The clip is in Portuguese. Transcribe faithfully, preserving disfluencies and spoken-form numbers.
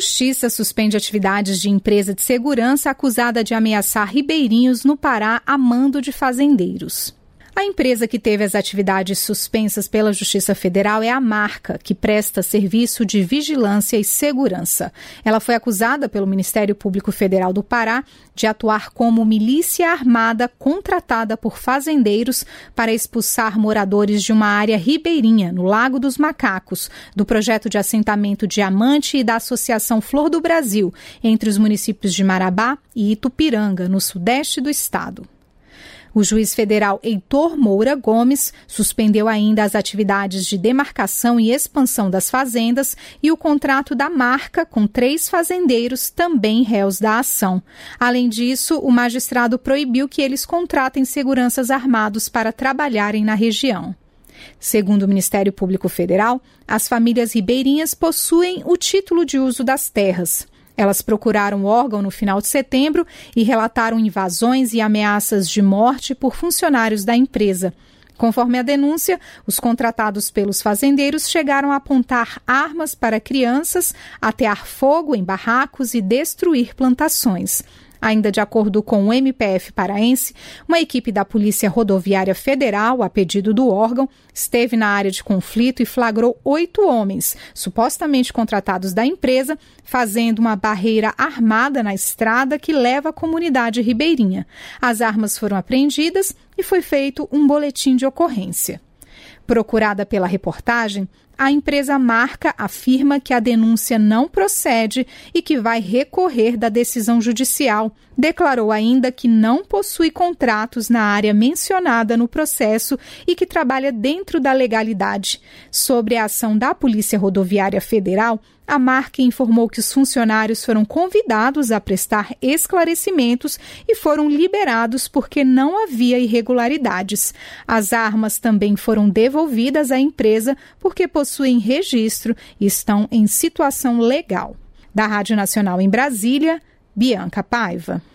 Justiça suspende atividades de empresa de segurança acusada de ameaçar ribeirinhos no Pará a mando de fazendeiros. A empresa que teve as atividades suspensas pela Justiça Federal é a Marca, que presta serviço de vigilância e segurança. Ela foi acusada pelo Ministério Público Federal do Pará de atuar como milícia armada contratada por fazendeiros para expulsar moradores de uma área ribeirinha, no Lago dos Macacos, do projeto de assentamento Diamante e da Associação Flor do Brasil, entre os municípios de Marabá e Itupiranga, no sudeste do estado. O juiz federal Heitor Moura Gomes suspendeu ainda as atividades de demarcação e expansão das fazendas e o contrato da Marca com três fazendeiros também réus da ação. Além disso, o magistrado proibiu que eles contratem seguranças armados para trabalharem na região. Segundo o Ministério Público Federal, as famílias ribeirinhas possuem o título de uso das terras. Elas procuraram o órgão no final de setembro e relataram invasões e ameaças de morte por funcionários da empresa. Conforme a denúncia, os contratados pelos fazendeiros chegaram a apontar armas para crianças, atear fogo em barracos e destruir plantações. Ainda de acordo com o M P F paraense, uma equipe da Polícia Rodoviária Federal, a pedido do órgão, esteve na área de conflito e flagrou oito homens, supostamente contratados da empresa, fazendo uma barreira armada na estrada que leva à comunidade ribeirinha. As armas foram apreendidas e foi feito um boletim de ocorrência. Procurada pela reportagem, a empresa Marca afirma que a denúncia não procede e que vai recorrer da decisão judicial. Declarou ainda que não possui contratos na área mencionada no processo e que trabalha dentro da legalidade. Sobre a ação da Polícia Rodoviária Federal, a Marca informou que os funcionários foram convidados a prestar esclarecimentos e foram liberados porque não havia irregularidades. As armas também foram devolvidas à empresa porque possuem registro e estão em situação legal. Da Rádio Nacional em Brasília, Bianca Paiva.